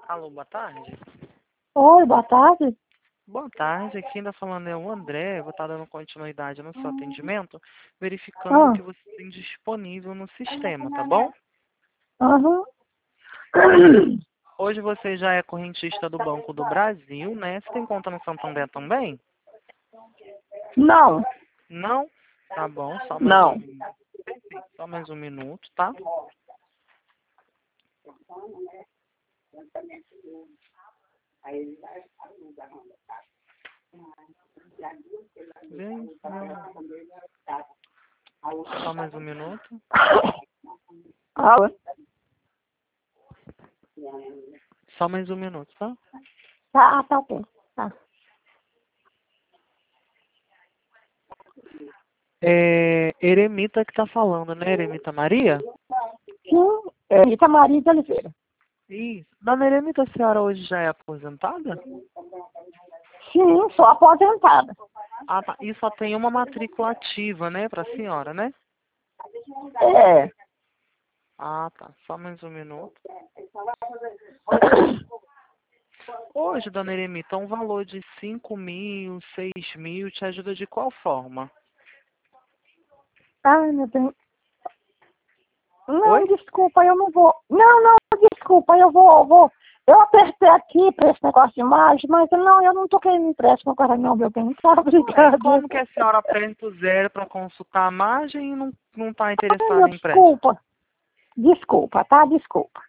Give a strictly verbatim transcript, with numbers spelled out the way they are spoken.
Alô, boa tarde. Oi, boa tarde. Boa tarde, aqui ainda falando é o André, vou estar dando continuidade no seu atendimento, verificando o Ah, que você tem disponível no sistema, tá bom? aham. Hoje, hoje você já é correntista do Banco do Brasil, né? Você tem conta no Santander também? Não, Não? Tá bom, só mais um, não. só mais um minuto, tá? Vem, não. Só mais um minuto. Alô? Só mais um minuto, tá? Tá, tá ok. Tá. É Eremita que tá falando, né? Eremita Maria? Sim, é Rita Maria de Oliveira. Isso. Dona Eremita, a senhora hoje já é aposentada? Sim, sou aposentada. Ah, tá. E só tem uma matrícula ativa, né, pra senhora, né? É. Ah, tá. Só mais um minuto. Hoje, dona Eremita, um valor de cinco mil, seis mil, te ajuda de qual forma? Ai, meu Deus. Não, Oi? desculpa, eu não vou. Não, não, desculpa, eu vou, eu vou. Eu apertei aqui para esse negócio de imagem, mas não, eu não tô querendo empréstimo agora não, meu bem. Tá, Mas obrigada. como que a senhora aperta o zero para consultar a margem e não, não tá Ai, interessada meu, em empréstimo? desculpa. Desculpa, tá? Desculpa.